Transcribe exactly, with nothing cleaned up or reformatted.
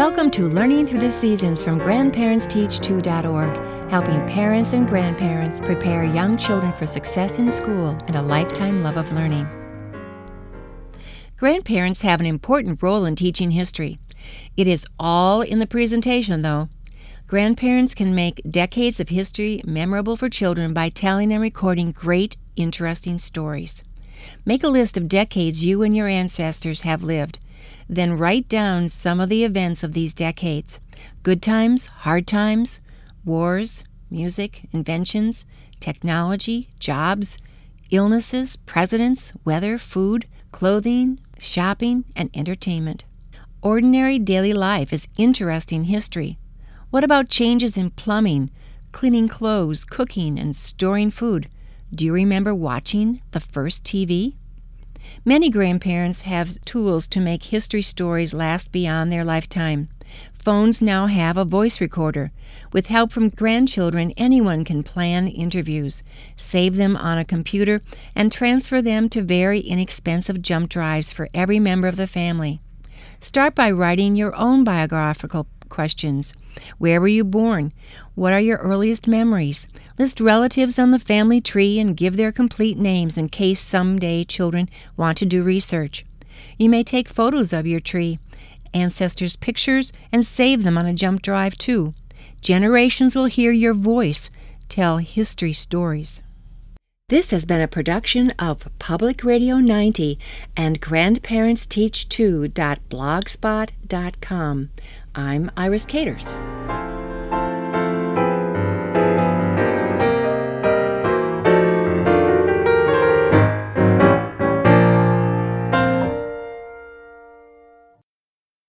Welcome to Learning Through the Seasons from grandparents teach two dot org, helping parents and grandparents prepare young children for success in school and a lifetime love of learning. Grandparents have an important role in teaching history. It is all in the presentation, though. Grandparents can make decades of history memorable for children by telling and recording great, interesting stories. Make a list of decades you and your ancestors have lived. Then write down some of the events of these decades. Good times, hard times, wars, music, inventions, technology, jobs, illnesses, presidents, weather, food, clothing, shopping, and entertainment. Ordinary daily life is interesting history. What about changes in plumbing, cleaning clothes, cooking, and storing food? Do you remember watching the first T V? Many grandparents have tools to make history stories last beyond their lifetime. Phones now have a voice recorder. With help from grandchildren, anyone can plan interviews, save them on a computer, and transfer them to very inexpensive jump drives for every member of the family. Start by writing your own biographical questions. Where were you born? What are your earliest memories? List relatives on the family tree and give their complete names in case someday children want to do research. You may take photos of your tree, ancestors' pictures, and save them on a jump drive too. Generations will hear your voice tell history stories. This has been a production of Public Radio ninety and grandparents teach two dot blogspot dot com. I'm Iris Caters.